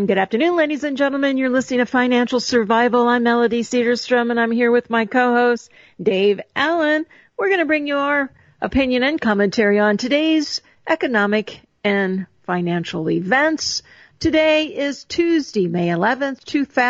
And good afternoon, ladies and gentlemen. You're listening to Financial Survival. I'm Melody Cedarstrom, and I'm here with my co-host, Dave Allen. We're going to bring you our opinion and commentary on today's economic and financial events. Today is Tuesday, May 11th,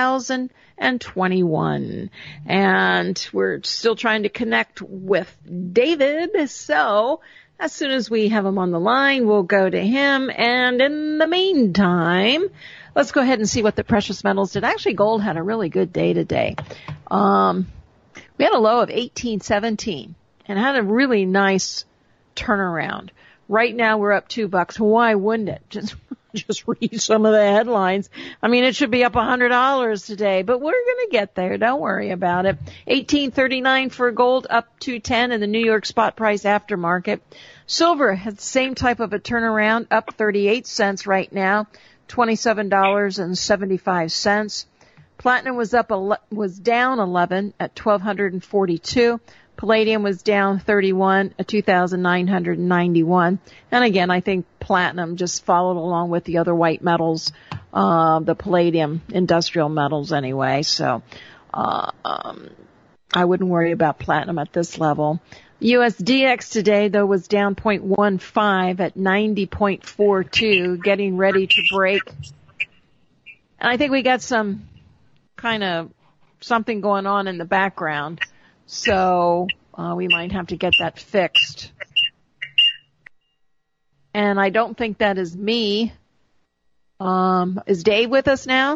2021. And we're still trying to connect with David. So as soon as we have him on the line, we'll go to him. And in the meantime, let's go ahead and see what the precious metals did. Actually, gold had a really good day today. We had a low of 18.17 and had a really nice turnaround. Right now we're up $2. Why wouldn't it? Just read some of the headlines. I mean, it should be up $100 today, but we're going to get there. Don't worry about it. 18.39 for gold, up 2.10 in the New York spot price aftermarket. Silver has the same type of a turnaround, up 38 cents right now, $27.75. Platinum was down 11 at 1,242. Palladium was down 31 at 2,991. And again, I think platinum just followed along with the other white metals, the palladium industrial metals anyway. So, I wouldn't worry about platinum at this level. USDX today, though, was down 0.15 at 90.42, getting ready to break. And I think we got some kind of something going on in the background. So, we might have to get that fixed. And I don't think that is me. Is Dave with us now?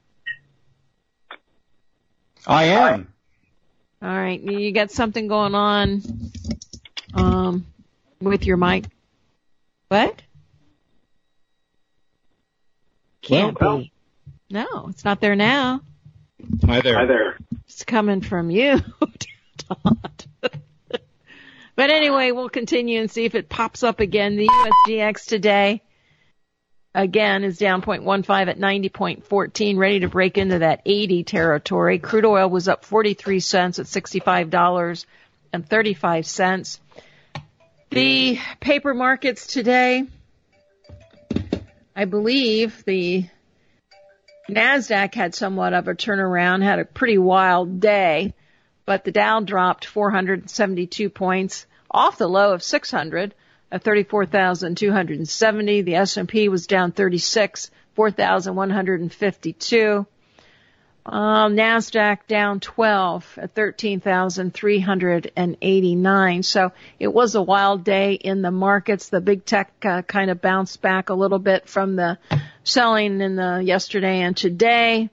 I am. All right. You got something going on, with your mic. What? Can't be. No, it's not there now. Hi there. Hi there. It's coming from you. But anyway, we'll continue and see if it pops up again. The USGX today, again, is down 0.15 at 90.14, ready to break into that 80 territory. Crude oil was up 43 cents at $65.35. The paper markets today, I believe the NASDAQ had somewhat of a turnaround, had a pretty wild day. But the Dow dropped 472 points off the low of 600 at 34,270. The S&P was down 36, 4,152. NASDAQ down 12 at 13,389. So it was a wild day in the markets. The big tech kind of bounced back a little bit from the selling in the yesterday and today.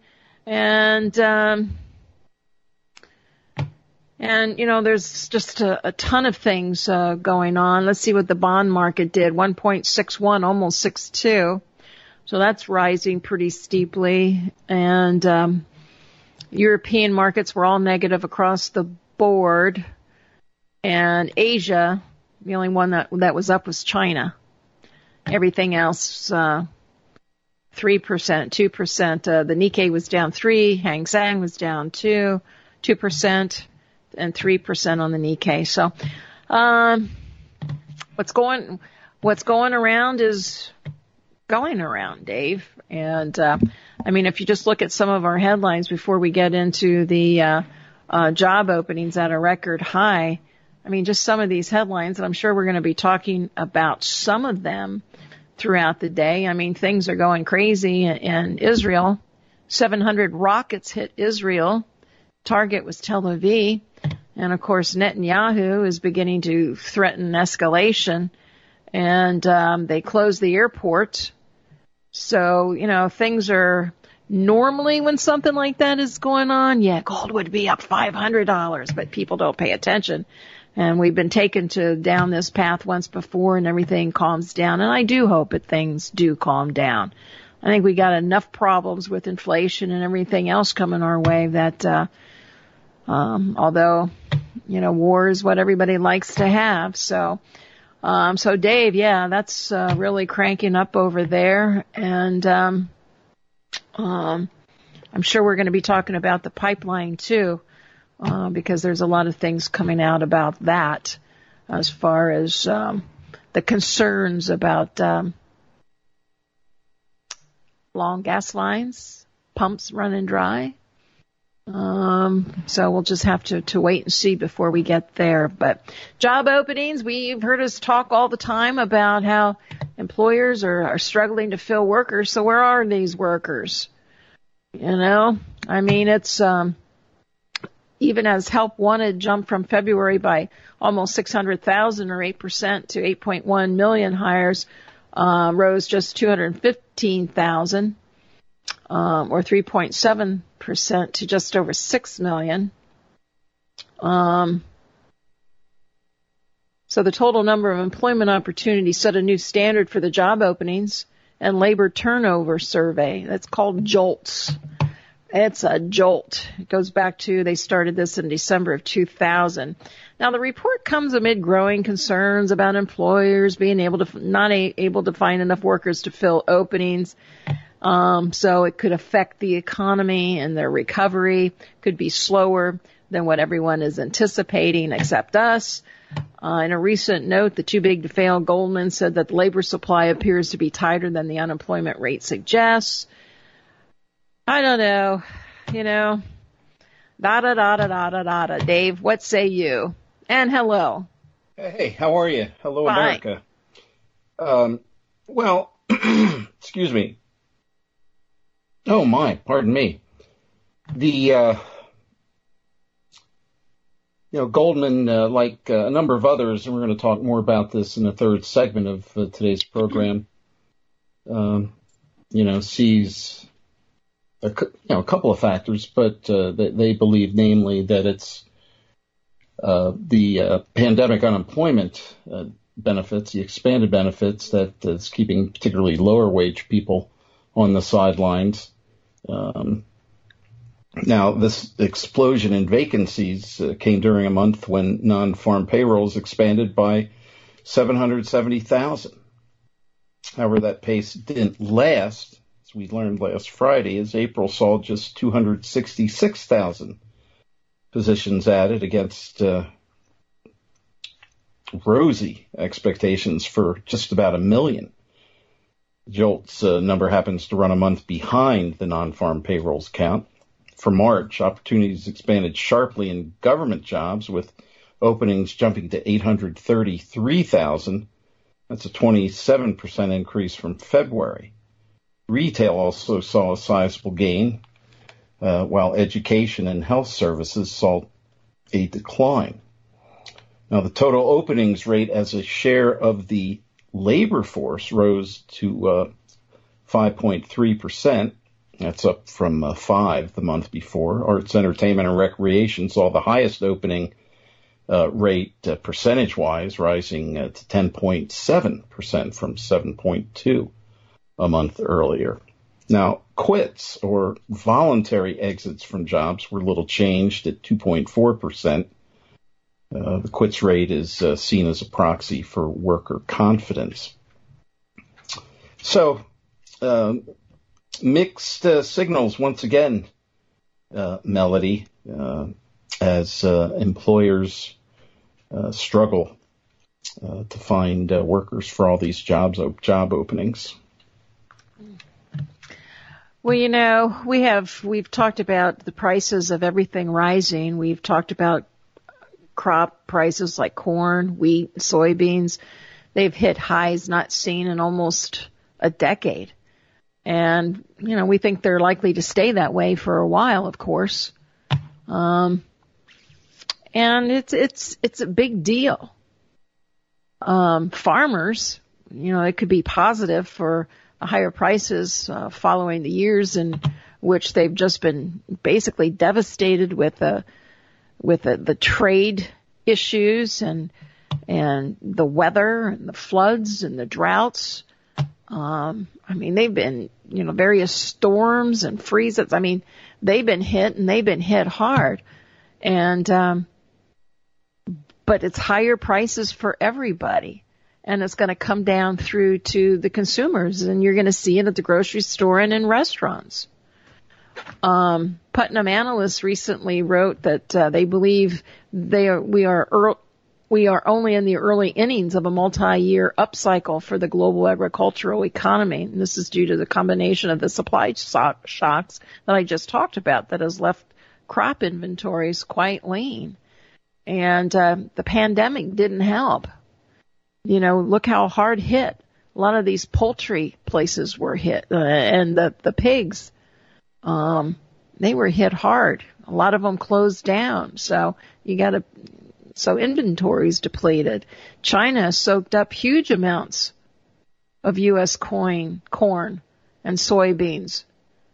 And, you know, there's just a ton of things going on. Let's see what the bond market did. 1.61, almost 62. So that's rising pretty steeply. And European markets were all negative across the board. And Asia, the only one that was up was China. Everything else, 3%, 2%. The Nikkei was down 3. Hang Seng was down 2%. And 3% on the Nikkei. So, what's going around is going around, Dave. And, I mean, if you just look at some of our headlines before we get into the, job openings at a record high, I mean, just some of these headlines, and I'm sure we're going to be talking about some of them throughout the day. I mean, things are going crazy in Israel. 700 rockets hit Israel. Target was Tel Aviv. And, of course, Netanyahu is beginning to threaten escalation. And they closed the airport. So, you know, things are normally when something like that is going on, yeah, gold would be up $500. But people don't pay attention. And we've been taken down this path once before and everything calms down. And I do hope that things do calm down. I think we got enough problems with inflation and everything else coming our way that, although, you know, war is what everybody likes to have. So Dave, yeah, that's, really cranking up over there. And, I'm sure we're going to be talking about the pipeline too, because there's a lot of things coming out about that as far as, the concerns about, along gas lines, pumps running dry. So we'll just have to wait and see before we get there. But job openings, you've heard us talk all the time about how employers are struggling to fill workers. So where are these workers? It's, even as Help Wanted jumped from February by almost 600,000 or 8% to 8.1 million hires, rose just 215,000, or 3.7% to just over 6 million. So the total number of employment opportunities set a new standard for the job openings and labor turnover survey. That's called JOLTS. It's a jolt. It goes back to, they started this in December of 2000. Now, the report comes amid growing concerns about employers being not able to find enough workers to fill openings. So it could affect the economy, and their recovery could be slower than what everyone is anticipating except us. In a recent note, the too big to fail Goldman said that the labor supply appears to be tighter than the unemployment rate suggests. I don't know, da-da-da-da-da-da-da. Dave, what say you? And hello. Hey, how are you? Hello, Fine. America. Well, excuse me. Oh, my, pardon me. The, Goldman, like a number of others, and we're going to talk more about this in the third segment of today's program, sees a couple of factors, but they believe, namely, that it's the pandemic unemployment benefits, the expanded benefits, that is keeping particularly lower wage people on the sidelines. Now, this explosion in vacancies came during a month when non-farm payrolls expanded by 770,000. However, that pace didn't last. As we learned last Friday, as April saw just 266,000 positions added against rosy expectations for just about 1 million. JOLTS number happens to run a month behind the non-farm payrolls count. For March, opportunities expanded sharply in government jobs, with openings jumping to 833,000. That's a 27% increase from February. Retail also saw a sizable gain, while education and health services saw a decline. Now, the total openings rate as a share of the labor force rose to 5.3%. That's up from 5 the month before. Arts, entertainment, and recreation saw the highest opening rate percentage-wise, rising to 10.7% from 7.2 a month earlier. Now, quits, or voluntary exits from jobs, were little changed at 2.4%. The quits rate is seen as a proxy for worker confidence. So, mixed signals once again, Melody, as employers struggle to find workers for all these job openings. Well, we've talked about the prices of everything rising. We've talked about crop prices like corn, wheat, soybeans. They've hit highs not seen in almost a decade. And, we think they're likely to stay that way for a while, of course. And it's a big deal. Farmers, it could be positive for higher prices, following the years in which they've just been basically devastated with the trade issues and the weather and the floods and the droughts. They've been, various storms and freezes. They've been hit, and they've been hit hard. And, but it's higher prices for everybody. And it's going to come down through to the consumers, and you're going to see it at the grocery store and in restaurants. Putnam Analysts recently wrote that they believe we are we are only in the early innings of a multi-year upcycle for the global agricultural economy. And this is due to the combination of the supply shocks that I just talked about that has left crop inventories quite lean. And the pandemic didn't help. Look how hard hit a lot of these poultry places were hit, and the pigs, they were hit hard. A lot of them closed down. So inventories depleted. China soaked up huge amounts of U.S. corn and soybeans.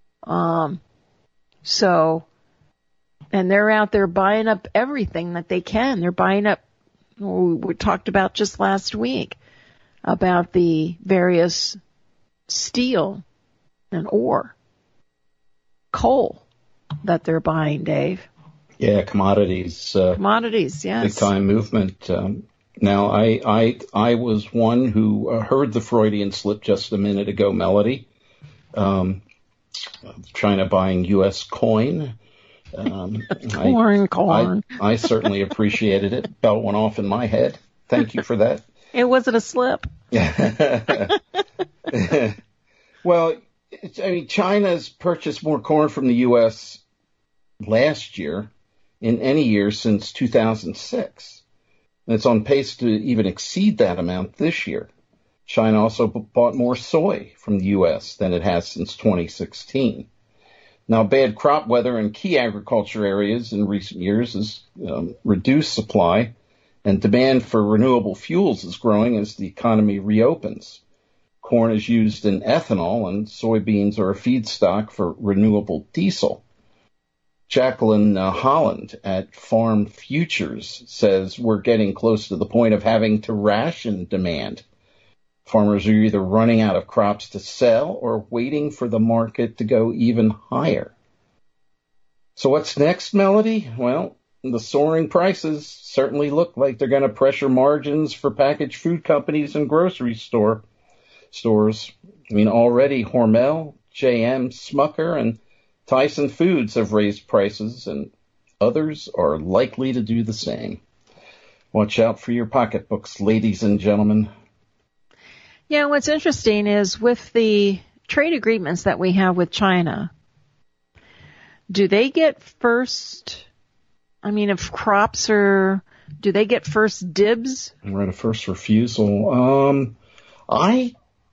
And they're out there buying up everything that they can. They're buying up, we talked about just last week, about the various steel and ore, coal that they're buying, Dave. Yeah, commodities. Commodities, yes. Big time movement. Now, I was one who heard the Freudian slip just a minute ago, Melody. China buying U.S. coin. Corn. I certainly appreciated it. Belt went off in my head. Thank you for that. It wasn't a slip. Well, China's purchased more corn from the U.S. last year in any year since 2006. And it's on pace to even exceed that amount this year. China also bought more soy from the U.S. than it has since 2016. Now, bad crop weather in key agriculture areas in recent years has reduced supply, and demand for renewable fuels is growing as the economy reopens. Corn is used in ethanol, and soybeans are a feedstock for renewable diesel. Jacqueline Holland at Farm Futures says we're getting close to the point of having to ration demand. Farmers are either running out of crops to sell or waiting for the market to go even higher. So what's next, Melody? Well, the soaring prices certainly look like they're going to pressure margins for packaged food companies and grocery stores. Already Hormel, J.M., Smucker, and Tyson Foods have raised prices, and others are likely to do the same. Watch out for your pocketbooks, ladies and gentlemen. Yeah, what's interesting is with the trade agreements that we have with China, do they get first, if crops do they get first dibs? Right, a first refusal. I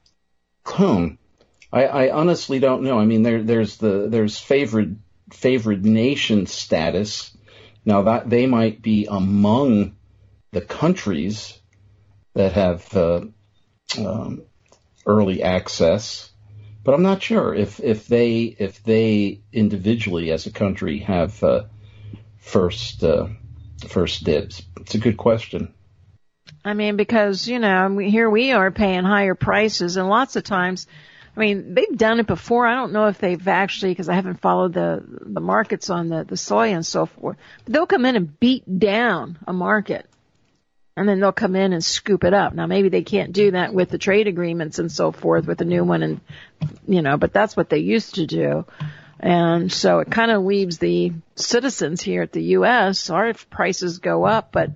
honestly don't know. There's favored nation status. Now that they might be among the countries that have early access, but I'm not sure if they individually as a country have first dibs. It's a good question. Because here we are paying higher prices, and lots of times, they've done it before. I don't know if they've actually, because I haven't followed the markets on the soy and so forth. But they'll come in and beat down a market, and then they'll come in and scoop it up. Now, maybe they can't do that with the trade agreements and so forth with the new one, and but that's what they used to do. And so it kind of leaves the citizens here at the U.S. Our prices go up, but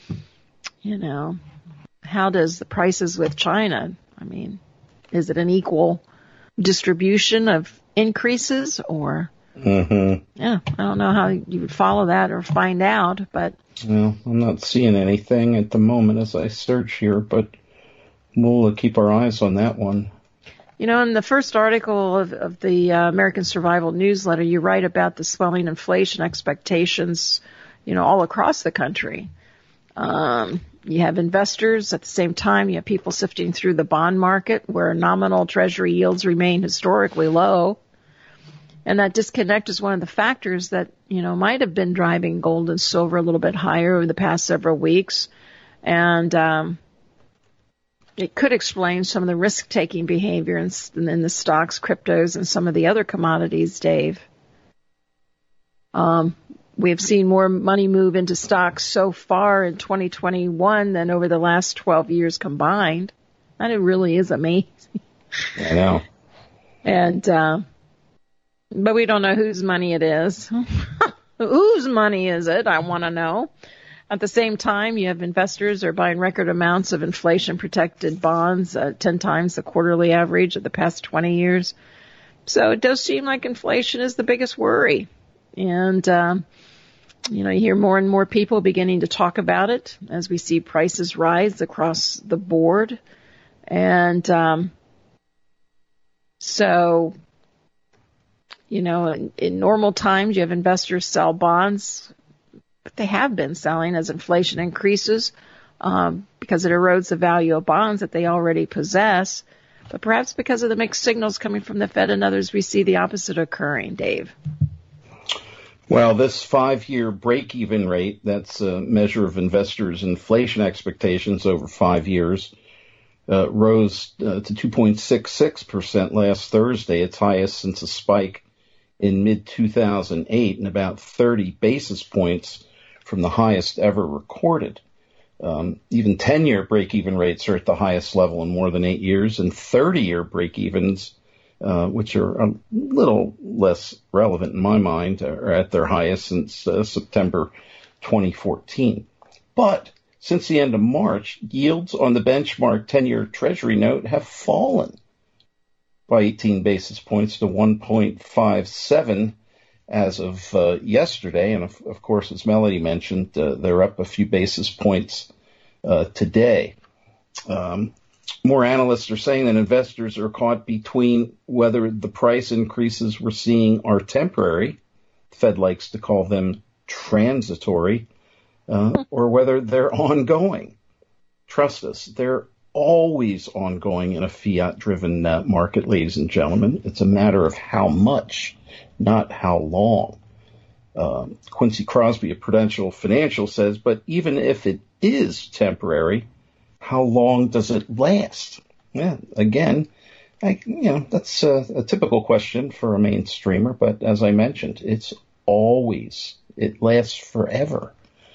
how does the prices with China? Is it an equal distribution of increases or? Mm-hmm. Yeah, I don't know how you would follow that or find out, but. Well, I'm not seeing anything at the moment as I search here, but we'll keep our eyes on that one. In the first article of the American Survival Newsletter, you write about the swelling inflation expectations, all across the country. You have investors at the same time. You have people sifting through the bond market where nominal treasury yields remain historically low. And that disconnect is one of the factors that, might have been driving gold and silver a little bit higher over the past several weeks. And it could explain some of the risk-taking behavior in the stocks, cryptos, and some of the other commodities, Dave. We have seen more money move into stocks so far in 2021 than over the last 12 years combined. And it really is amazing. I know. And, but we don't know whose money it is. Whose money is it? I want to know. At the same time, you have investors are buying record amounts of inflation-protected bonds, 10 times the quarterly average of the past 20 years. So it does seem like inflation is the biggest worry. And, you hear more and more people beginning to talk about it as we see prices rise across the board. And so, in normal times, you have investors sell bonds, but they have been selling as inflation increases because it erodes the value of bonds that they already possess. But perhaps because of the mixed signals coming from the Fed and others, we see the opposite occurring, Dave. Well, this 5-year break-even rate, that's a measure of investors' inflation expectations over 5 years, rose to 2.66% last Thursday, its highest since a spike in mid-2008 and about 30 basis points from the highest ever recorded. Even 10-year break-even rates are at the highest level in more than 8 years, and 30-year break-evens, which are a little less relevant in my mind, are at their highest since September 2014. But since the end of March, yields on the benchmark 10-year Treasury note have fallen by 18 basis points to 1.57 as of yesterday. And of course, as Melody mentioned, they're up a few basis points today. More analysts are saying that investors are caught between whether the price increases we're seeing are temporary, the Fed likes to call them transitory, or whether they're ongoing. Trust us, they're always ongoing in a fiat-driven market, ladies and gentlemen. It's a matter of how much, not how long. Quincy Crosby of Prudential Financial says, but even if it is temporary, how long does it last? Yeah, again, that's a typical question for a mainstreamer, but as I mentioned, it lasts forever.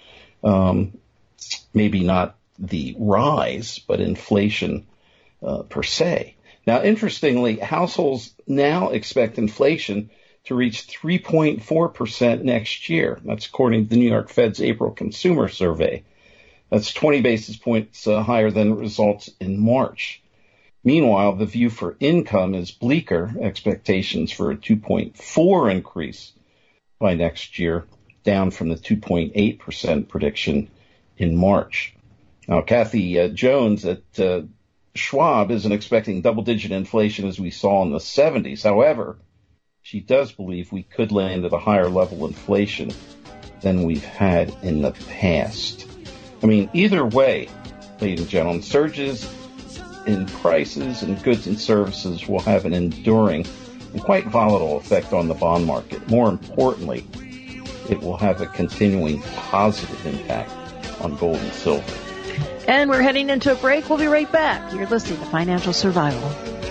Maybe not the rise, but inflation per se. Now, interestingly, households now expect inflation to reach 3.4% next year. That's according to the New York Fed's April Consumer Survey. That's 20 basis points higher than results in March. Meanwhile, the view for income is bleaker, expectations for a 2.4 increase by next year, down from the 2.8% prediction in March. Now, Kathy Jones at Schwab isn't expecting double-digit inflation as we saw in the 70s. However, she does believe we could land at a higher level of inflation than we've had in the past. I mean, either way, ladies and gentlemen, surges in prices and goods and services will have an enduring and quite volatile effect on the bond market. More importantly, it will have a continuing positive impact on gold and silver. And we're heading into a break. We'll be right back. You're listening to Financial Survival.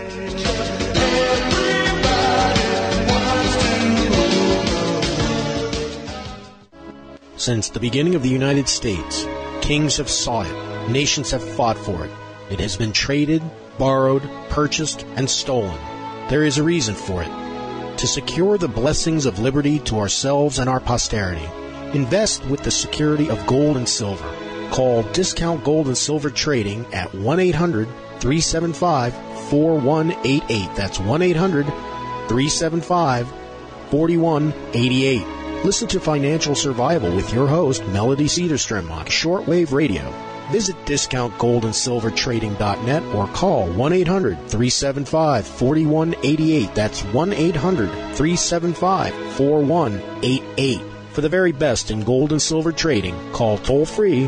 Since the beginning of the United States, kings have sought it, nations have fought for it. It has been traded, borrowed, purchased, and stolen. There is a reason for it. To secure the blessings of liberty to ourselves and our posterity, invest with the security of gold and silver. Call Discount Gold and Silver Trading at 1-800-375-4188. That's 1-800-375-4188. Listen to Financial Survival with your host, Melody Cedarstrom, on shortwave radio. Visit discountgoldandsilvertrading.net or call 1-800-375-4188. That's 1-800-375-4188. For the very best in gold and silver trading, call toll-free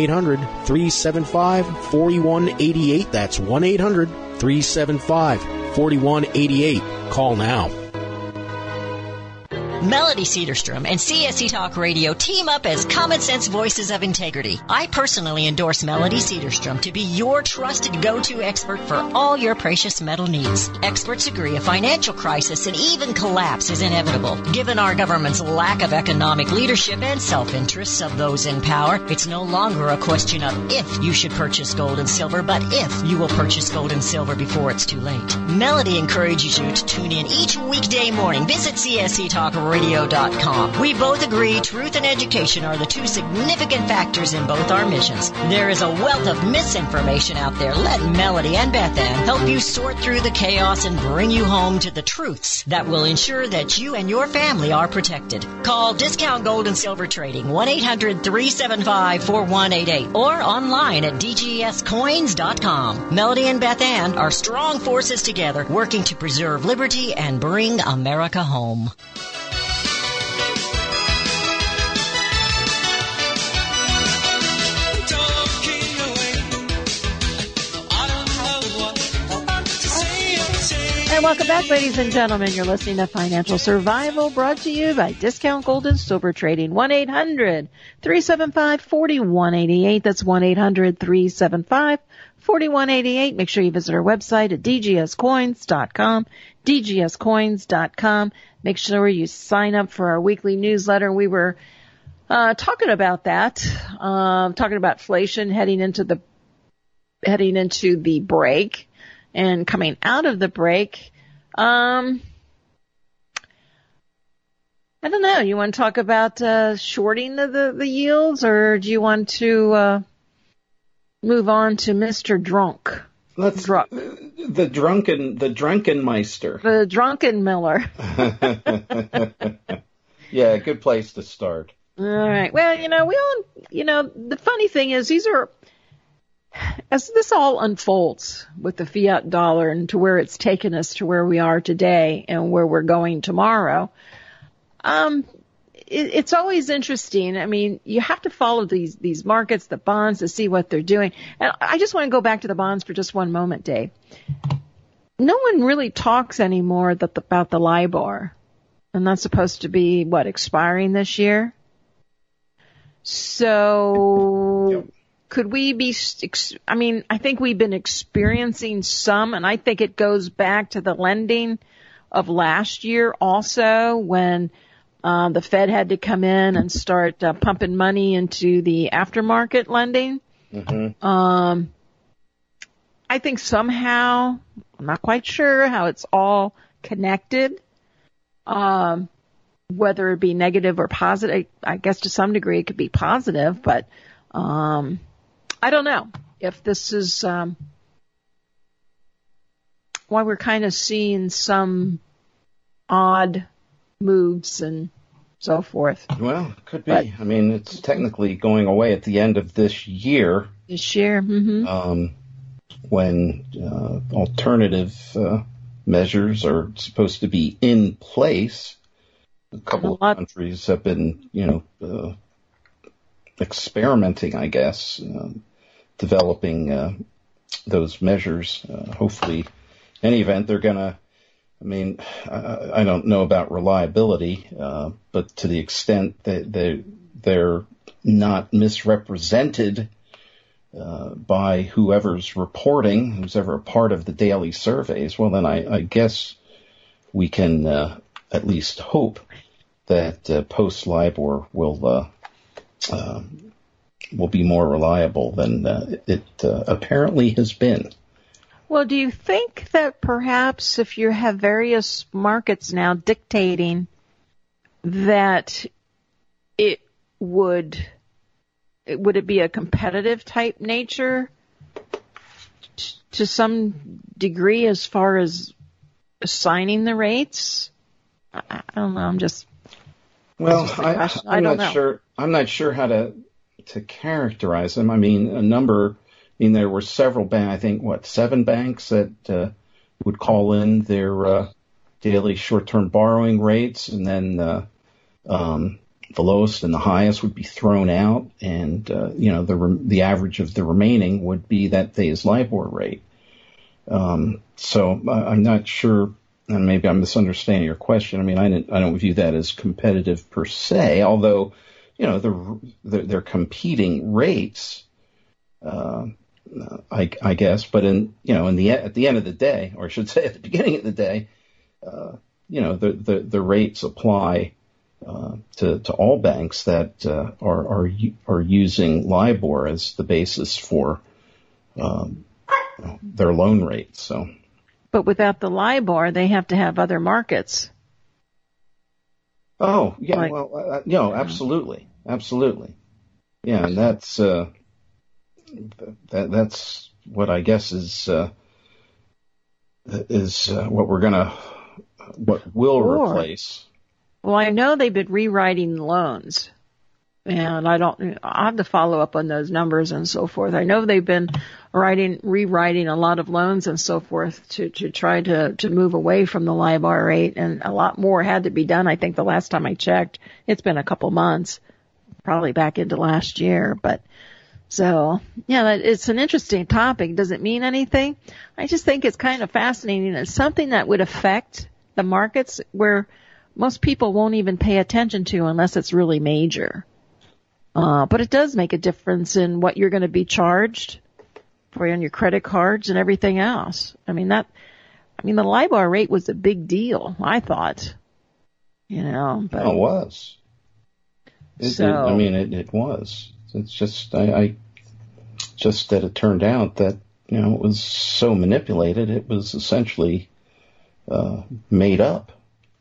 1-800-375-4188. That's 1-800-375-4188. Call now. Melody Cedarstrom and CSC Talk Radio team up as Common Sense Voices of Integrity. I personally endorse Melody Cedarstrom to be your trusted go-to expert for all your precious metal needs. Experts agree a financial crisis and even collapse is inevitable. Given our government's lack of economic leadership and self-interests of those in power, it's no longer a question of if you should purchase gold and silver, but if you will purchase gold and silver before it's too late. Melody encourages you to tune in each weekday morning. Visit CSC Talk CSCTalkRadio.com. We both agree truth and education are the two significant factors in both our missions. There is a wealth of misinformation out there. Let Melody and Beth Ann help you sort through the chaos and bring you home to the truths that will ensure that you and your family are protected. Call Discount Gold and Silver Trading 1-800-375-4188 or online at dgscoins.com. Melody and Beth Ann are strong forces together working to preserve liberty and bring America home. And welcome back, ladies and gentlemen. You're listening to Financial Survival, brought to you by Discount Gold and Silver Trading. 1-800-375-4188. That's 1-800-375-4188. Make sure you visit our website at dgscoins.com, dgscoins.com. Make sure you sign up for our weekly newsletter. We were talking about that, talking about inflation heading into the break. And coming out of the break, I don't know. You want to talk about shorting the yields, or do you want to move on to Mr. Drunk? The drunken Meister. The drunken Miller. Yeah, good place to start. All right. Well, the funny thing is as this all unfolds with the fiat dollar and to where it's taken us to where we are today and where we're going tomorrow, it's always interesting. I mean, you have to follow these markets, the bonds, to see what they're doing. And I just want to go back to the bonds for just one moment, Dave. No one really talks anymore about the LIBOR. And that's supposed to be, expiring this year? So... Yep. Could we be, I think we've been experiencing some, and I think it goes back to the lending of last year also when the Fed had to come in and start pumping money into the aftermarket lending. Mm-hmm. I think somehow, I'm not quite sure how it's all connected, whether it be negative or positive. I guess to some degree it could be positive, but I don't know if this is why we're kind of seeing some odd moves and so forth. Well, could be. But, I mean, it's technically going away at the end of this year. Mm-hmm. When alternative measures are supposed to be in place. A couple of countries have been, experimenting, I guess, developing those measures. Hopefully, in any event, they're going to, I don't know about reliability, but to the extent that they're not misrepresented by whoever's reporting, who's ever a part of the daily surveys, well, then I guess we can at least hope that post-LIBOR will be more reliable than it apparently has been. Well, do you think that perhaps if you have various markets now dictating that would it be a competitive type nature to some degree as far as assigning the rates? I don't know. I'm just. Well, I'm not sure how to characterize them. There were several banks, I think, 7 banks that would call in their daily short-term borrowing rates, and then the lowest and the highest would be thrown out, and the average of the remaining would be that day's LIBOR rate. So I'm not sure, and maybe I'm misunderstanding your question. I don't view that as competitive per se, although they're competing rates. I guess, but at the end of the day, or I should say at the beginning of the day, the rates apply to all banks that are using LIBOR as the basis for their loan rates. So, but without the LIBOR, they have to have other markets. Oh, yeah, Like, well, absolutely. Absolutely. Yeah, and that's that's what I guess is what will replace. Well, I know they've been rewriting loans, and I'll have to follow up on those numbers and so forth. I know they've been rewriting a lot of loans and so forth to try to move away from the LIBOR rate, and a lot more had to be done. I think the last time I checked, it's been a couple months, probably back into last year, but so, yeah, it's an interesting topic. Does it mean anything? I just think it's kind of fascinating. It's something that would affect the markets where most people won't even pay attention to unless it's really major. But it does make a difference in what you're going to be charged for on your credit cards and everything else. I mean, the LIBOR rate was a big deal, I thought. But it was. It was. It's just, just that it turned out that, it was so manipulated, it was essentially, made up.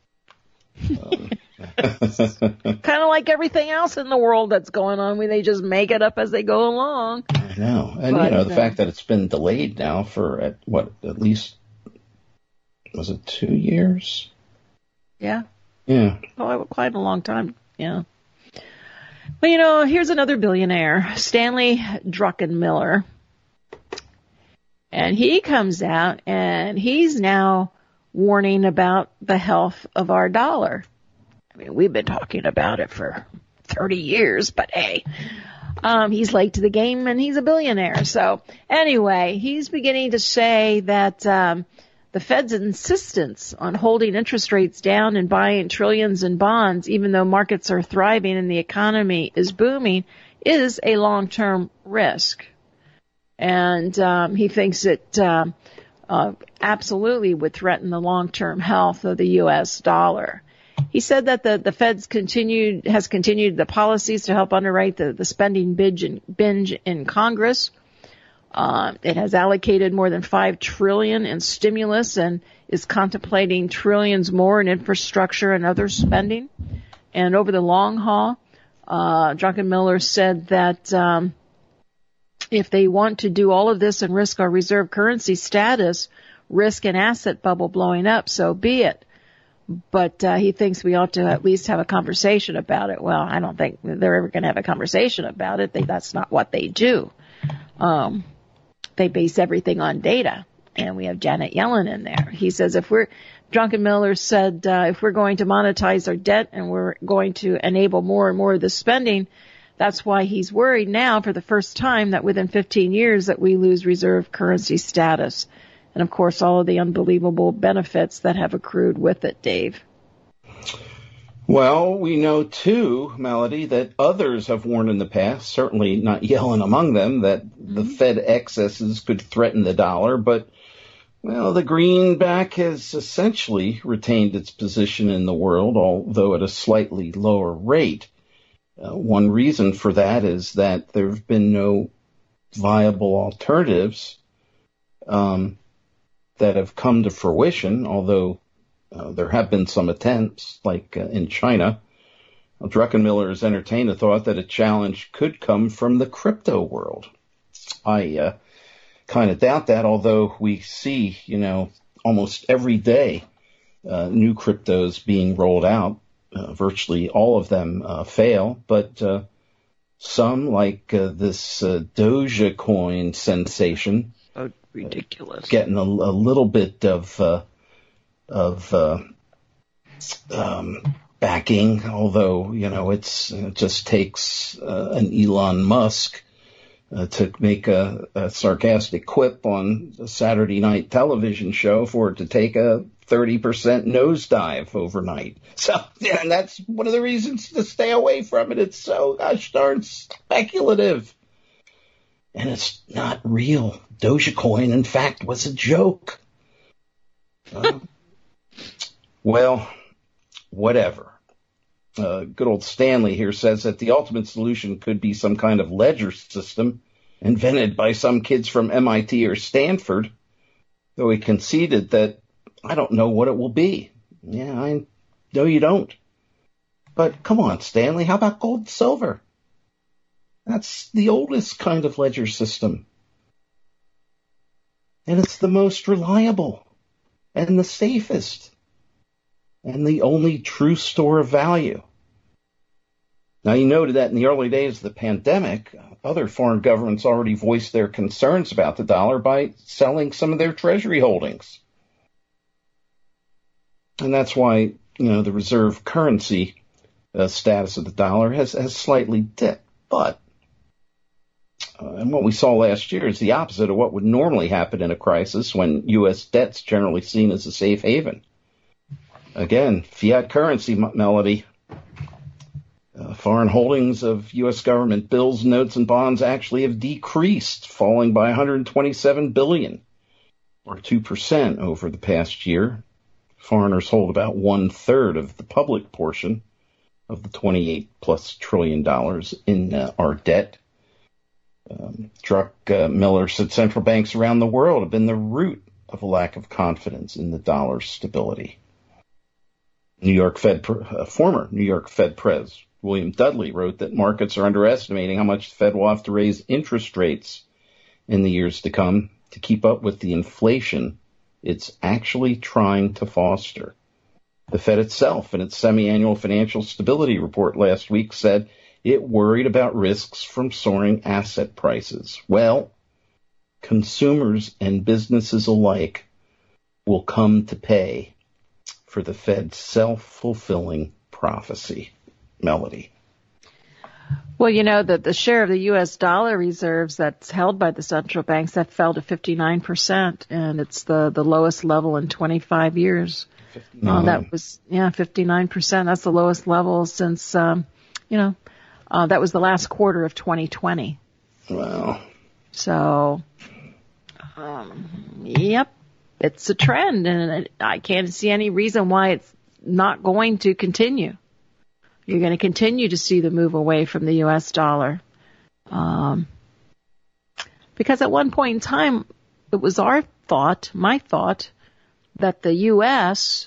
Kind of like everything else in the world that's going on, where they just make it up as they go along. I know. And, the fact that it's been delayed now for, at least, was it 2 years? Yeah. Yeah. Oh, quite a long time. Yeah. Well, here's another billionaire, Stanley Druckenmiller. And he comes out and he's now warning about the health of our dollar. I mean, we've been talking about it for 30 years, but hey, he's late to the game and he's a billionaire. So anyway, he's beginning to say that, the Fed's insistence on holding interest rates down and buying trillions in bonds, even though markets are thriving and the economy is booming, is a long-term risk. And he thinks it absolutely would threaten the long-term health of the U.S. dollar. He said that the Fed's has continued the policies to help underwrite the spending binge in Congress. It has allocated more than $5 trillion in stimulus and is contemplating trillions more in infrastructure and other spending. And over the long haul, Druckenmiller said that if they want to do all of this and risk our reserve currency status, risk an asset bubble blowing up, so be it. But he thinks we ought to at least have a conversation about it. Well, I don't think they're ever going to have a conversation about it. That's not what they do. They base everything on data, and we have Janet Yellen in there. He says Druckenmiller said if we're going to monetize our debt and we're going to enable more and more of the spending, that's why he's worried now for the first time that within 15 years that we lose reserve currency status. And, of course, all of the unbelievable benefits that have accrued with it, Dave. Well, we know, too, Melody, that others have warned in the past, certainly not Yellen among them, that the Fed excesses could threaten the dollar. But, well, the greenback has essentially retained its position in the world, although at a slightly lower rate. One reason for that is that there have been no viable alternatives that have come to fruition, although there have been some attempts, like in China. Druckenmiller has entertained the thought that a challenge could come from the crypto world. I kind of doubt that, although we see, almost every day new cryptos being rolled out. Virtually all of them fail, but some, like this Dogecoin sensation, ridiculous, getting a little bit of backing, although, it just takes an Elon Musk to make a sarcastic quip on a Saturday night television show for it to take a 30% nosedive overnight. So, yeah, and that's one of the reasons to stay away from it. It's so gosh darn speculative. And it's not real. Dogecoin, in fact, was a joke. Well, whatever. Good old Stanley here says that the ultimate solution could be some kind of ledger system invented by some kids from MIT or Stanford, though he conceded that I don't know what it will be. Yeah, I know you don't. But come on, Stanley, how about gold and silver? That's the oldest kind of ledger system. And it's the most reliable and the safest and the only true store of value. Now, you noted that in the early days of the pandemic, other foreign governments already voiced their concerns about the dollar by selling some of their treasury holdings. And that's why, the reserve currency status of the dollar has slightly dipped. But and what we saw last year is the opposite of what would normally happen in a crisis when U.S. debt's generally seen as a safe haven. Again, fiat currency, Melody. Foreign holdings of U.S. government bills, notes, and bonds actually have decreased, falling by $127 billion, or 2% over the past year. Foreigners hold about 1/3 of the public portion of the $28+ trillion in our debt. Druckenmiller said central banks around the world have been the root of a lack of confidence in the dollar's stability. Former New York Fed Pres William Dudley wrote that markets are underestimating how much the Fed will have to raise interest rates in the years to come to keep up with the inflation it's actually trying to foster. The Fed itself, in its semi-annual financial stability report last week, said it worried about risks from soaring asset prices. Well, consumers and businesses alike will come to pay for the Fed's self-fulfilling prophecy. Melody. Well, that the share of the U.S. dollar reserves that's held by the central banks, that fell to 59%, and it's the lowest level in 25 years. 59%. That's the lowest level since, that was the last quarter of 2020. Wow. So, yep, it's a trend, and I can't see any reason why it's not going to continue. You're going to continue to see the move away from the U.S. dollar. Because at one point in time, it was my thought, that the U.S.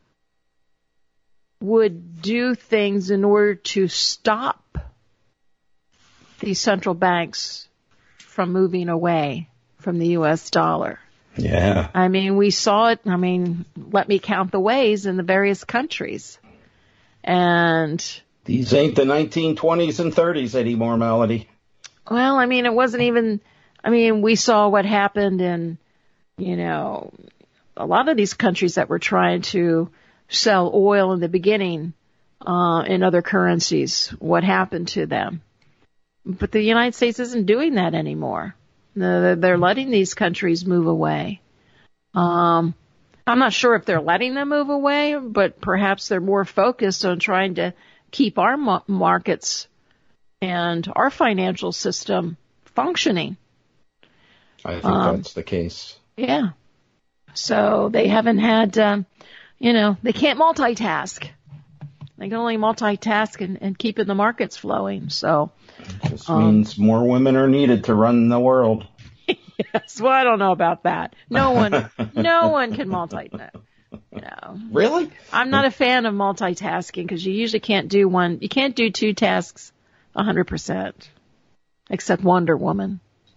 would do things in order to stop these central banks from moving away from the U.S. dollar. Yeah. We saw it. Let me count the ways in the various countries. And these ain't the 1920s and 30s anymore, Melody. Well, it wasn't even, we saw what happened in, a lot of these countries that were trying to sell oil in the beginning, in other currencies, what happened to them. But the United States isn't doing that anymore. They're letting these countries move away. I'm not sure if they're letting them move away, but perhaps they're more focused on trying to keep our markets and our financial system functioning. I think that's the case. Yeah. So they haven't had, they can't multitask. They can only multitask and keeping the markets flowing. So it just means more women are needed to run the world. Yes, well, I don't know about that. No one can multitask. Really? I'm not a fan of multitasking because you usually can't do you can't do two tasks 100%, except Wonder Woman.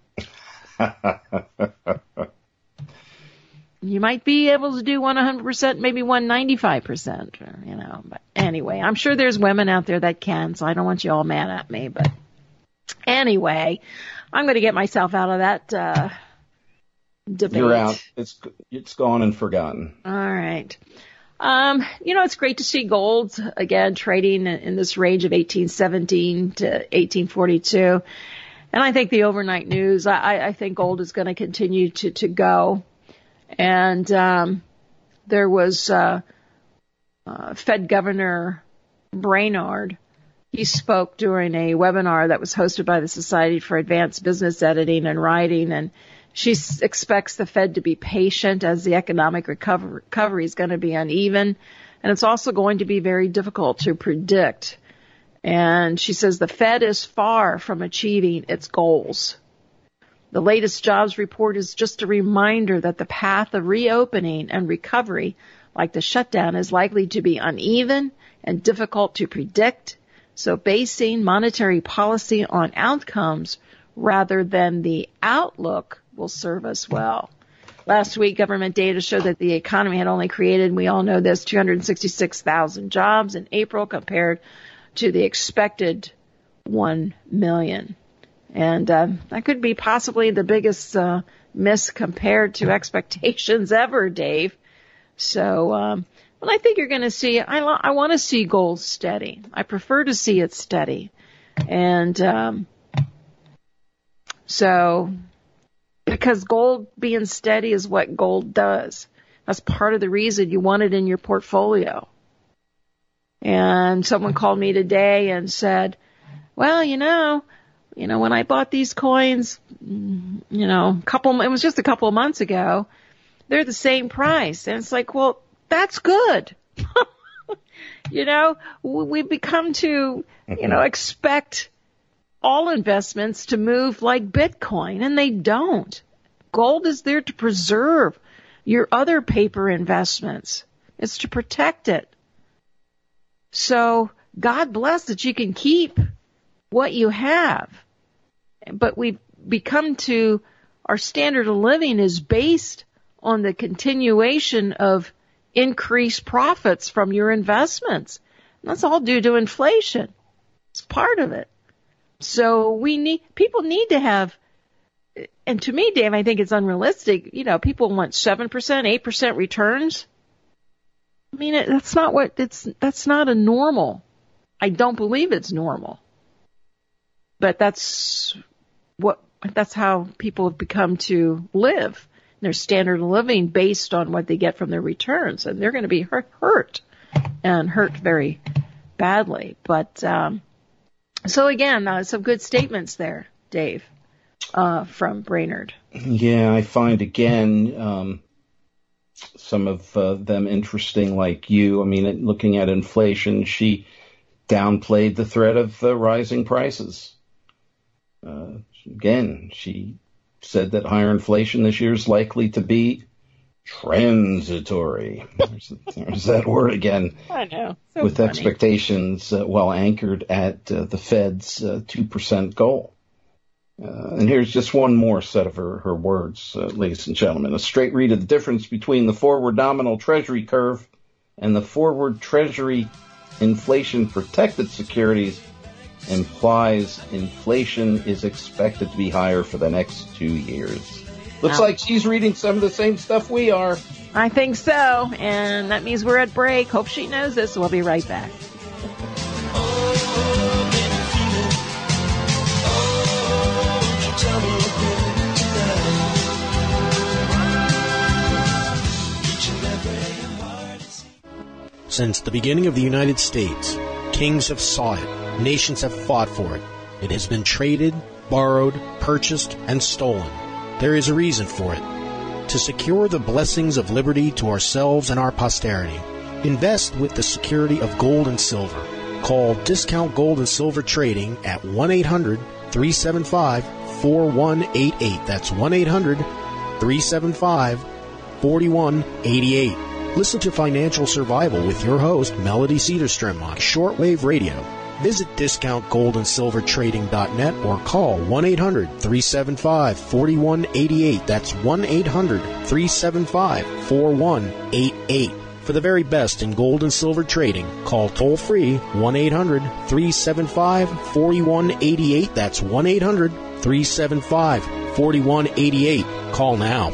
You might be able to do one 100%, maybe one 95%, but anyway, I'm sure there's women out there that can, so I don't want you all mad at me, but anyway, I'm going to get myself out of that debate. You're out. It's gone and forgotten. All right. It's great to see gold again trading in this range of 1817 to 1842. And I think the overnight news, I think gold is going to continue to go. And there was Fed Governor Brainard. He spoke during a webinar that was hosted by the Society for Advanced Business Editing and Writing, and she expects the Fed to be patient as the economic recovery is going to be uneven, and it's also going to be very difficult to predict. And she says the Fed is far from achieving its goals. The latest jobs report is just a reminder that the path of reopening and recovery like the shutdown, is likely to be uneven and difficult to predict. So basing monetary policy on outcomes rather than the outlook will serve us well. Last week, government data showed that the economy had only created, we all know this, 266,000 jobs in April compared to the expected 1 million. And that could be possibly the biggest miss compared to expectations ever, Dave. So well, I think you're going to see, I want to see gold steady. I prefer to see it steady. And so, because gold being steady is what gold does. That's part of the reason you want it in your portfolio. And someone called me today and said, well, when I bought these coins, it was just a couple of months ago, they're the same price. And it's like, well, that's good. We've become to, expect all investments to move like Bitcoin, and they don't. Gold is there to preserve your other paper investments. It's to protect it. So God bless that you can keep what you have. But we've become to, our standard of living is based on the continuation of increased profits from your investments. And that's all due to inflation. It's part of it. So people need to have, and to me, Dave, I think it's unrealistic. People want 7%, 8% returns. I mean, that's not a normal. I don't believe it's normal. But that's how people have become to live. Their standard of living based on what they get from their returns. And they're going to be hurt very badly. But, so again, some good statements there, Dave, from Brainerd. Yeah, I find again, some of them interesting, like you. I mean, looking at inflation, she downplayed the threat of rising prices. Again, she said that higher inflation this year is likely to be transitory. There's that word again. I know. So with funny. Expectations well anchored at the Fed's 2% goal. And here's just one more set of her words, ladies and gentlemen. A straight read of the difference between the forward nominal Treasury curve and the forward Treasury inflation-protected securities implies inflation is expected to be higher for the next 2 years. Looks like she's reading some of the same stuff we are. I think so, and that means we're at break. Hope she knows this. We'll be right back. Since the beginning of the United States, kings have sought it. Nations have fought for it. It has been traded, borrowed, purchased, and stolen. There is a reason for it. To secure the blessings of liberty to ourselves and our posterity, invest with the security of gold and silver. Call Discount Gold and Silver Trading at 1-800-375-4188. That's 1-800-375-4188. Listen to Financial Survival with your host, Melody Cedarstrom, on shortwave radio. Visit discountgoldandsilvertrading.net or call 1-800-375-4188. That's 1-800-375-4188. For the very best in gold and silver trading, call toll-free 1-800-375-4188. That's 1-800-375-4188. Call now.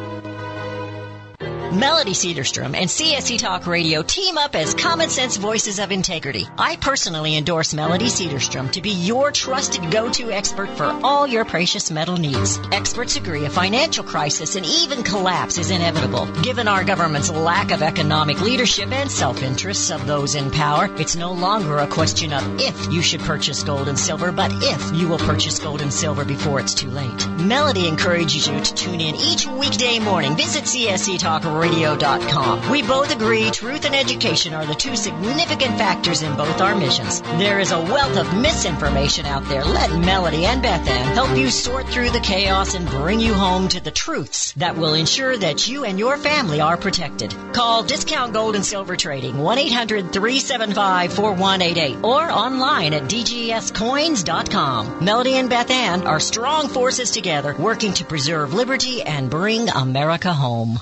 Melody Cedarstrom and CSC Talk Radio team up as Common Sense Voices of Integrity. I personally endorse Melody Cedarstrom to be your trusted go-to expert for all your precious metal needs. Experts agree a financial crisis and even collapse is inevitable. Given our government's lack of economic leadership and self-interests of those in power, it's no longer a question of if you should purchase gold and silver, but if you will purchase gold and silver before it's too late. Melody encourages you to tune in each weekday morning. Visit CSC Talk ScienceTalkRadio.com. We both agree truth and education are the two significant factors in both our missions. There is a wealth of misinformation out there. Let Melody and Beth Ann help you sort through the chaos and bring you home to the truths that will ensure that you and your family are protected. Call Discount Gold and Silver Trading 1-800-375-4188 or online at dgscoins.com. Melody and Beth Ann are strong forces together working to preserve liberty and bring America home.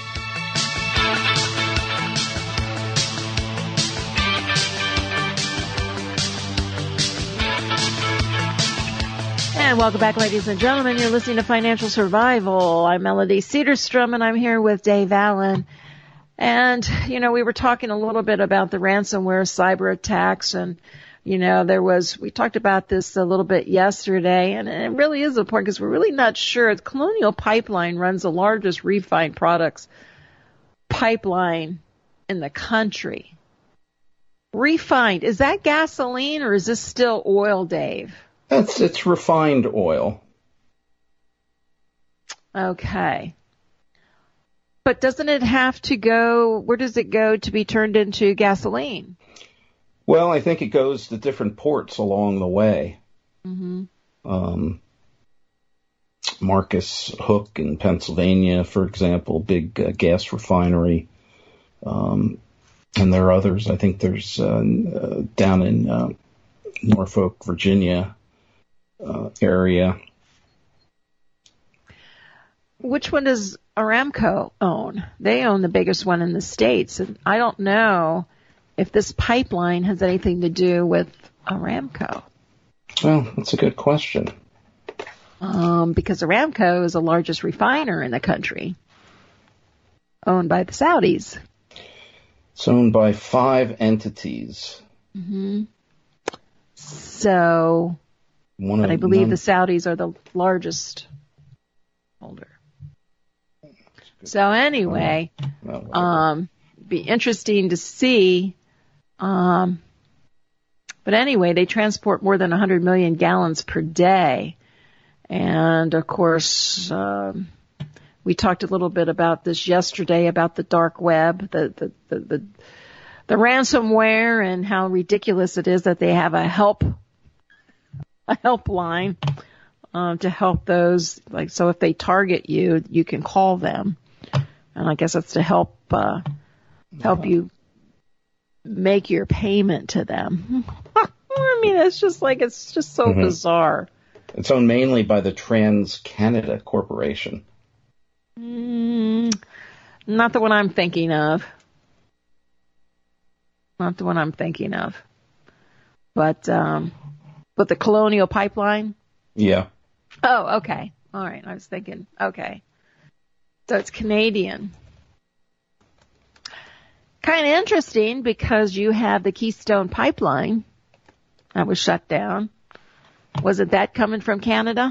And welcome back, ladies and gentlemen. You're listening to Financial Survival. I'm Melody Cedarstrom, and I'm here with Dave Allen. And, we were talking a little bit about the ransomware cyber attacks, and, we talked about this a little bit yesterday, and it really is important because we're really not sure. Colonial Pipeline runs the largest refined products pipeline in the country. Refined, is that gasoline or is this still oil, Dave? It's refined oil. Okay. But doesn't it have to go, where does it go to be turned into gasoline? Well, I think it goes to different ports along the way. Mm-hmm. Marcus Hook in Pennsylvania, for example, big gas refinery. And there are others. I think there's down in Norfolk, Virginia area. Which one does Aramco own? They own the biggest one in the States. And I don't know if this pipeline has anything to do with Aramco. Well, that's a good question. Because Aramco is the largest refiner in the country, owned by the Saudis. It's owned by 5 entities. Mm-hmm. So, but I believe the Saudis are the largest holder. So anyway, be interesting to see. But anyway, they transport more than 100 million gallons per day. And of course, we talked a little bit about this yesterday about the dark web, the ransomware, and how ridiculous it is that they have a helpline to help those. Like, so if they target you, you can call them, and I guess that's to help you make your payment to them. I mean, it's just so bizarre. It's owned mainly by the TransCanada Corporation. Not the one I'm thinking of. Not the one I'm thinking of. But the Colonial Pipeline? Yeah. Oh, okay. All right. I was thinking, okay. So it's Canadian. Kind of interesting because you have the Keystone Pipeline that was shut down. Was it that coming from Canada?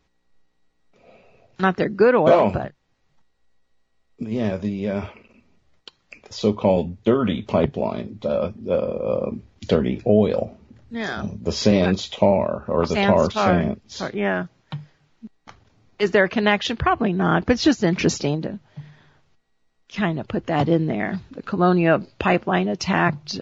Not their good oil, but. Yeah, the so-called dirty pipeline, dirty oil. Yeah. The sands tar, or the tar sands. Yeah. Is there a connection? Probably not, but it's just interesting to kind of put that in there. The Colonial Pipeline attacked.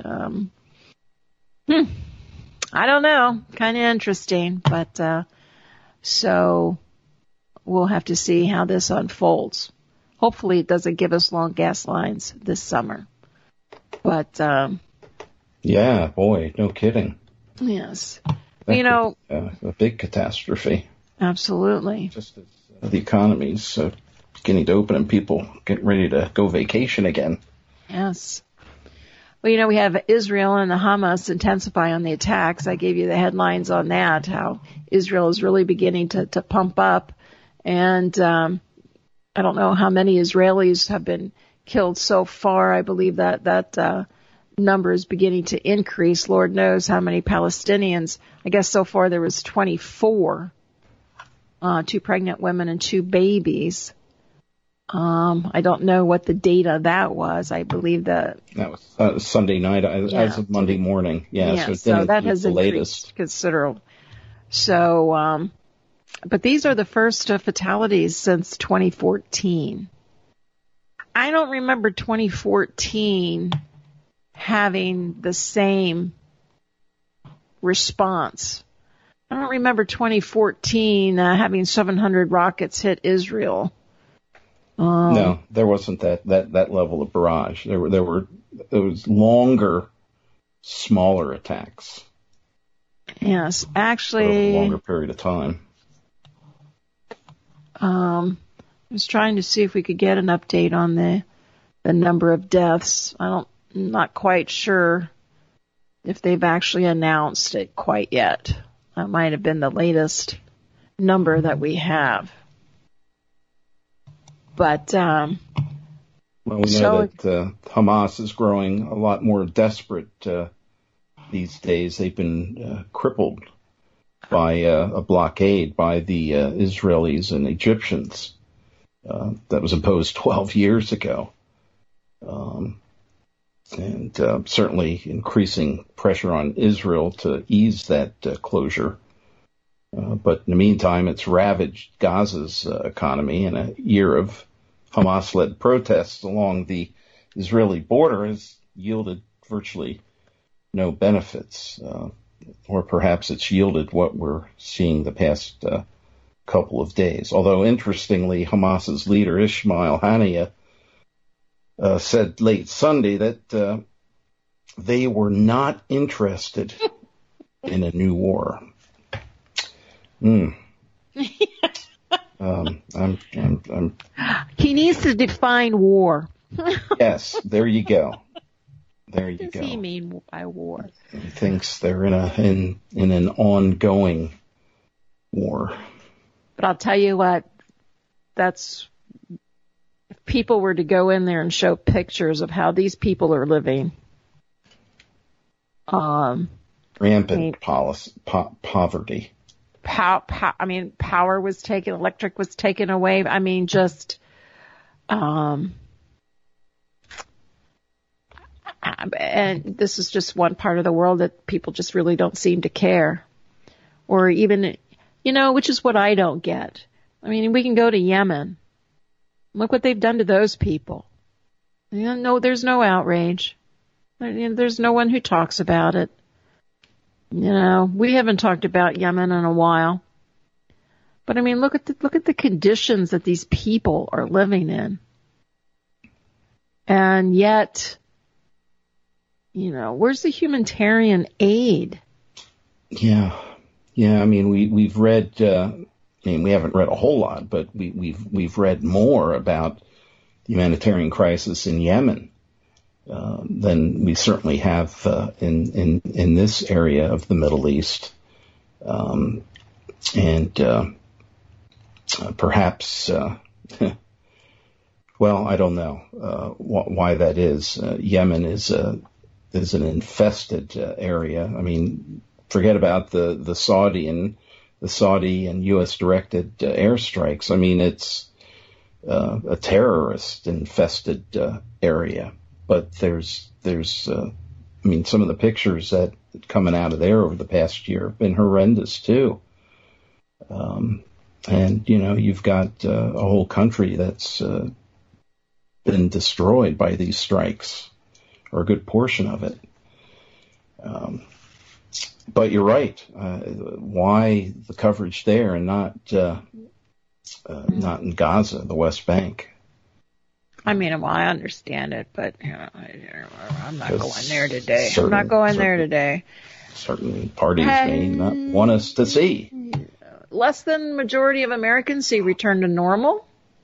I don't know. Kind of interesting, but so we'll have to see how this unfolds. Hopefully it doesn't give us long gas lines this summer. But yeah, boy, no kidding. Yes. A big catastrophe. Absolutely. Just as the economy's beginning to open and people get ready to go vacation again. Yes. Well, we have Israel and the Hamas intensify on the attacks. I gave you the headlines on that, how Israel is really beginning to pump up. And I don't know how many Israelis have been killed so far. I believe that number is beginning to increase. Lord knows how many Palestinians. I guess so far there was 24, 2 pregnant women and 2 babies. I don't know what the date of that was. I believe that was Sunday night, as of Monday morning. Yeah, so that has increased considerably. So, but these are the first fatalities since 2014. I don't remember 2014 having the same response. I don't remember 2014 having 700 rockets hit Israel. No, there wasn't that level of barrage. There was longer, smaller attacks. Yes, actually, over a longer period of time. I was trying to see if we could get an update on the number of deaths. I'm not quite sure if they've actually announced it quite yet. That might have been the latest number that we have. But well, we know that Hamas is growing a lot more desperate these days. They've been crippled by a blockade by the Israelis and Egyptians that was imposed 12 years ago. And certainly increasing pressure on Israel to ease that closure. But in the meantime, it's ravaged Gaza's economy, and a year of Hamas-led protests along the Israeli border has yielded virtually no benefits, or perhaps it's yielded what we're seeing the past couple of days. Although, interestingly, Hamas's leader, Ismail Haniyeh, said late Sunday that they were not interested in a new war. He needs to define war. Yes, there you go. There you go. What does he mean by war? He thinks they're in an ongoing war. But I'll tell you what, if people were to go in there and show pictures of how these people are living, rampant poverty. Power was taken, electric was taken away. I mean, just, and this is just one part of the world that people just really don't seem to care. Or even, which is what I don't get. I mean, we can go to Yemen. Look what they've done to those people. No, there's no outrage. There's no one who talks about it. We haven't talked about Yemen in a while. But I mean, look at the conditions that these people are living in. And yet, where's the humanitarian aid? Yeah. I mean, we've read. We haven't read a whole lot, but we've read more about the humanitarian crisis in Yemen than we certainly have in this area of the Middle East, and perhaps. Well, I don't know why that is. Yemen is an infested area. I mean, forget about the Saudi and U.S. directed airstrikes. I mean, it's a terrorist infested area. But there's some of the pictures that coming out of there over the past year have been horrendous too. And you've got a whole country that's been destroyed by these strikes, or a good portion of it. But you're right. Why the coverage there and not in Gaza, the West Bank? I mean, well, I understand it, but I'm not going there today. I'm not going there today. Certain parties may not want us to see. Less than majority of Americans see return to normal.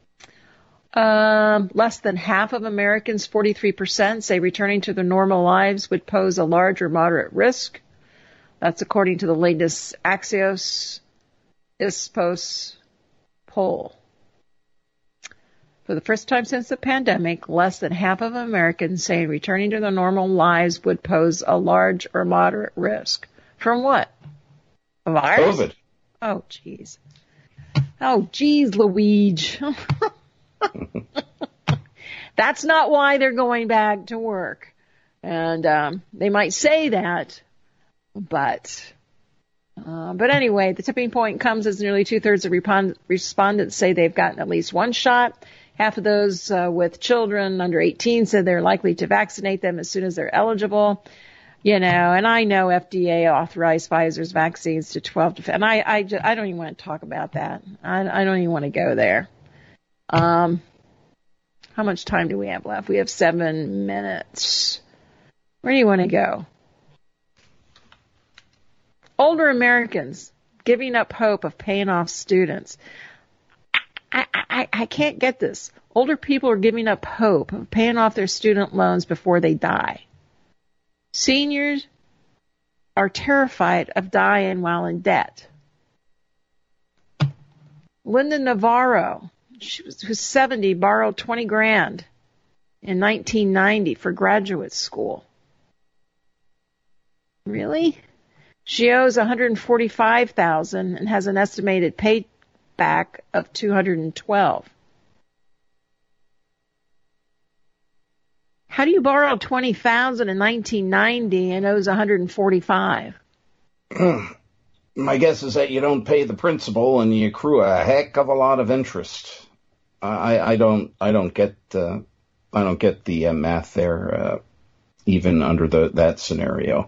Less than half of Americans, 43%, say returning to their normal lives would pose a large or moderate risk. That's according to the latest Axios Ipsos poll. For the first time since the pandemic, less than half of Americans say returning to their normal lives would pose a large or moderate risk. From what? A virus? COVID. Oh, jeez. Oh, jeez, Luigi. That's not why they're going back to work. And they might say that, but anyway, the tipping point comes as nearly 2/3 of respondents say they've gotten at least one shot, Half of those with children under 18 said they're likely to vaccinate them as soon as they're eligible. And I know FDA authorized Pfizer's vaccines to 12 to, and I don't even want to talk about that. I don't even want to go there. How much time do we have left? We have 7 minutes. Where do you want to go? Older Americans giving up hope of paying off students. I can't get this. Older people are giving up hope of paying off their student loans before they die. Seniors are terrified of dying while in debt. Linda Navarro, who's 70, borrowed $20,000 in 1990 for graduate school. Really? She owes $145,000 and has an estimated payback of $212,000. How do you borrow $20,000 in 1990 and owes $145,000? My guess is that you don't pay the principal and you accrue a heck of a lot of interest. I don't get the math there, even under that scenario.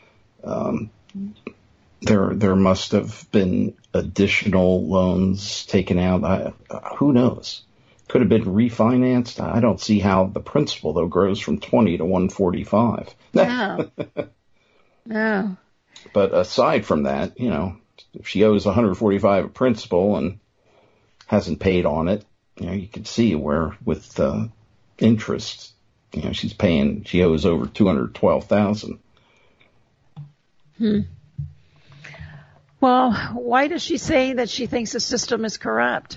There must have been additional loans taken out. Who knows? Could have been refinanced. I don't see how the principal, though, grows from 20 to 145. No. No. But aside from that, if she owes 145 of principal and hasn't paid on it, you can see where with interest, she owes over $212,000. Well, why does she say that she thinks the system is corrupt?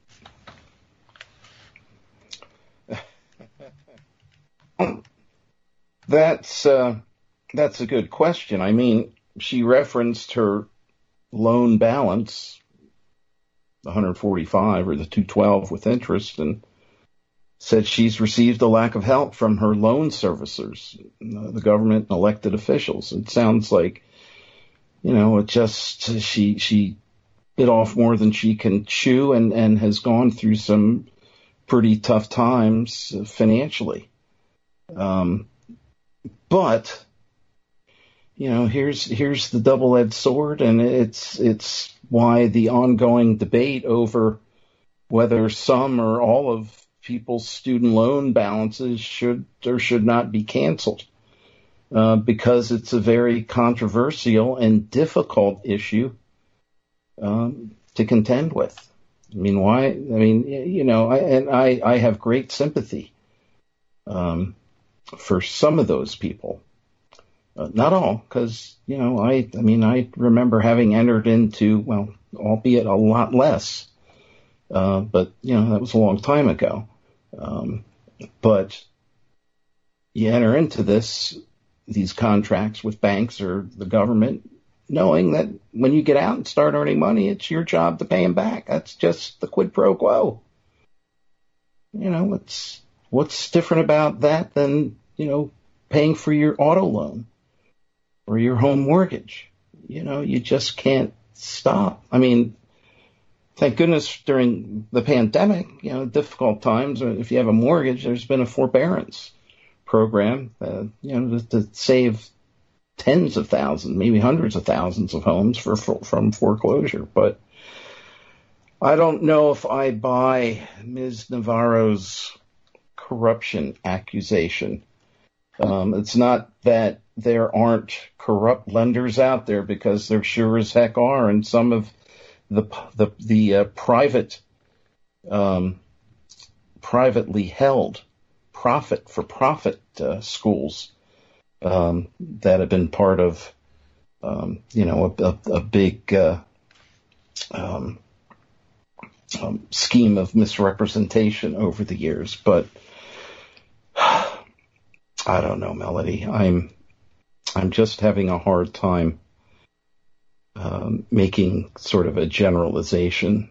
That's a good question. I mean, she referenced her loan balance, the 145 or the 212 with interest, and said she's received a lack of help from her loan servicers, the government and elected officials. It sounds like, she bit off more than she can chew and has gone through some pretty tough times financially. But here's the double-edged sword, and it's why the ongoing debate over whether some or all of people's student loan balances should or should not be canceled, because it's a very controversial and difficult issue to contend with. I mean, why? I mean, I have great sympathy for some of those people. Not all, because, I remember having entered into, well, albeit a lot less, but, that was a long time ago. But you enter into these contracts with banks or the government, knowing that when you get out and start earning money, it's your job to pay them back. That's just the quid pro quo. What's different about that than, paying for your auto loan or your home mortgage? You just can't stop. I mean, thank goodness during the pandemic, difficult times, if you have a mortgage, there's been a forbearance program, to save tens of thousands, maybe hundreds of thousands of homes from foreclosure. But I don't know if I buy Ms. Navarro's corruption accusation. It's not that there aren't corrupt lenders out there, because there sure as heck are, and some of the privately held profit-for-profit schools that have been part of a big scheme of misrepresentation over the years. But I don't know, Melody. I'm just having a hard time making sort of a generalization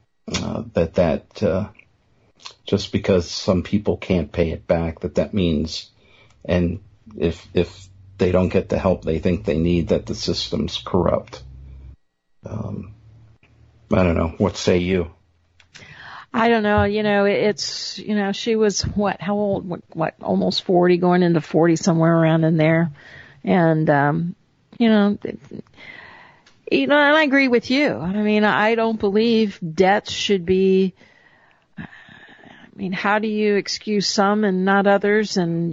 that just because some people can't pay it back, that means, and if they don't get the help they think they need, that the system's corrupt. I don't know. What say you? I don't know, it's, she was how old, almost 40, going into 40, somewhere around in there. And, and I agree with you. I mean, I don't believe debts should be, how do you excuse some and not others? And,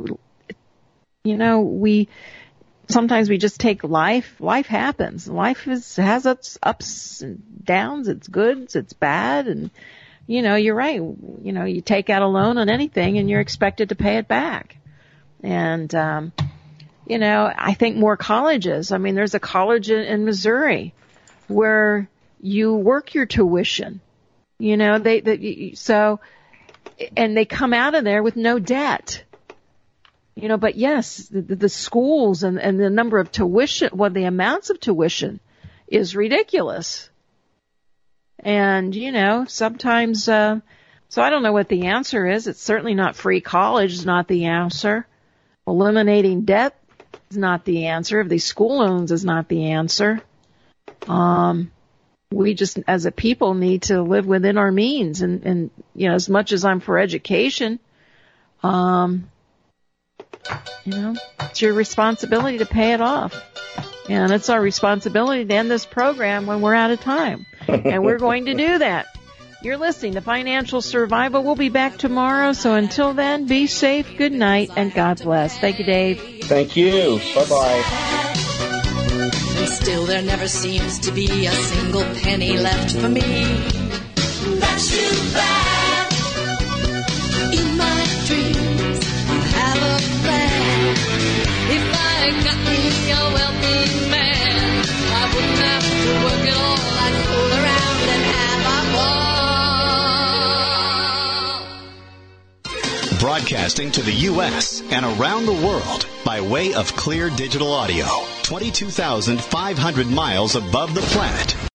sometimes we just take life happens. Life has its ups and downs. It's good, it's bad. And, you're right. You take out a loan on anything and you're expected to pay it back. And, I think more colleges. There's a college in Missouri where you work your tuition, and they come out of there with no debt. But yes, the schools and the number of tuition, the amounts of tuition is ridiculous. And, sometimes, so I don't know what the answer is. It's certainly not free college is not the answer. Eliminating debt is not the answer. These school loans is not the answer. We just, as a people, need to live within our means. And as much as I'm for education, it's your responsibility to pay it off. And it's our responsibility to end this program when we're out of time. And we're going to do that. You're listening to Financial Survival. We'll be back tomorrow. So until then, be safe, good night, and God bless. Thank you, Dave. Thank you. Bye-bye. And still there never seems to be a single penny left for me. That's too bad. In my dreams, you have a plan. If I got me a wealthy man, I wouldn't have to work at all. I'd fool around and have a ball. Broadcasting to the U.S. and around the world by way of Clear Digital Audio, 22,500 miles above the planet.